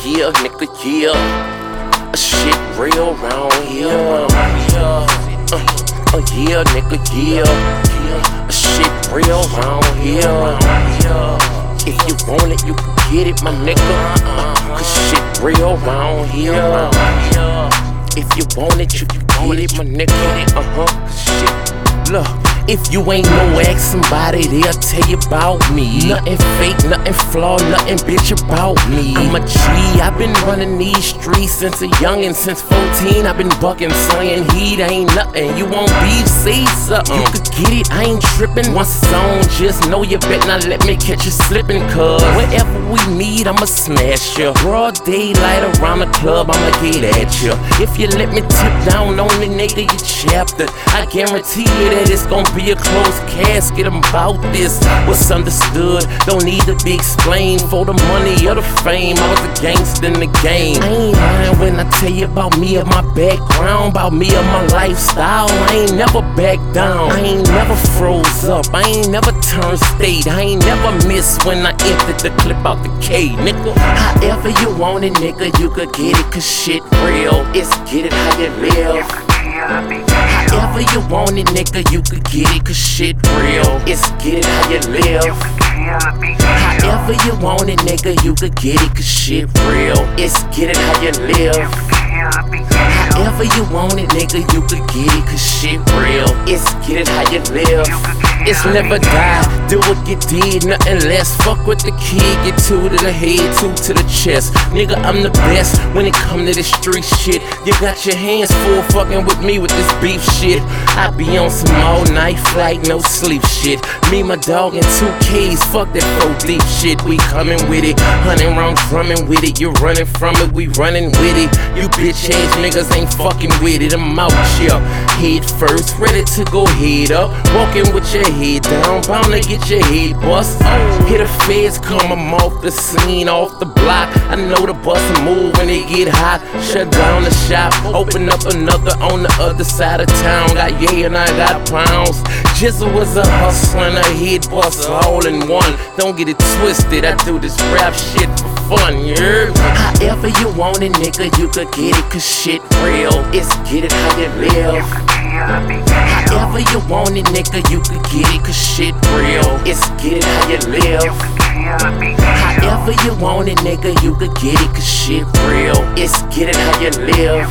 yeah, nigga, yeah. Shit real round here. Yeah, nigga, yeah. Shit real round here. If you want it, you can get it, my nigga. Cause shit real round here. If you want it, you can get it, my nigga. Shit. Look. If you ain't no ask somebody, they'll tell you about me. Nothing fake, nothing flawed, nothing bitch about me. I'm a G, I've been running these streets since a youngin'. Since 14, I've been bucking, slinging heat, ain't nothing. You want beef, say something. You could get it, I ain't trippin'. Once it's on, just know you better not let me catch you slippin'. Cause wherever we meet, I'ma smash ya. Broad daylight around the club, I'ma get at ya. If you let me tip down on the nigga, you chapter. I guarantee you that it's gon' be a closed casket about this. What's understood don't need to be explained. For the money or the fame, I was a gangster in the game. I ain't lying when I tell you about me or my background, about me or my lifestyle. I ain't never back down, I ain't never froze up, I ain't never turned state, I ain't never missed when I emptied the clip out the K, nigga. However you want it, nigga, you could get it, cause shit real. It's get it how you live. However you want it, nigga, you could get it, cause shit real. It's get it how you live. However you want it, nigga, you could get it, cause shit real. It's get it how you live. However you want it, nigga, you could get it, cause shit real. It's get it how you live. It's never die, do what you did, nothing less. Fuck with the kid, get two to the head, two to the chest. Nigga, I'm the best when it come to this street shit. You got your hands full fucking with me with this beef shit. I be on some all night flight, no sleep shit. Me, my dog, and 2 Ks, fuck that 4 deep shit. We coming with it, 100 rounds drumming with it. You running from it, we running with it. You bitch ass niggas ain't fucking with it. I'm out here, head first, ready to go head up. Walking with your head down, bound to get your head bust. Hit the feds come, I'm off the scene, off the block. I know the bus move when it get hot. Shut down the shop, open up another on the other side of town. Got yeah and I got pounds. Jizzle was a hustler and a head bust all in one. Don't get it twisted, I do this rap shit for fun, you heard? However you want it, nigga, you could get it, cause shit real. It's get it how you live. However you want it, nigga, you could get it, cause shit real. It's get it how you live. However you want it, nigga, you could get it, cause shit real. It's get it how you live.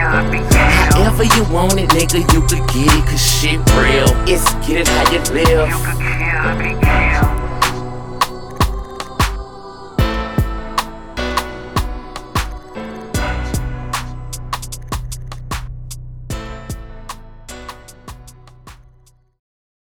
However you want it, nigga, you could get it, cause shit real. It's get it how you live.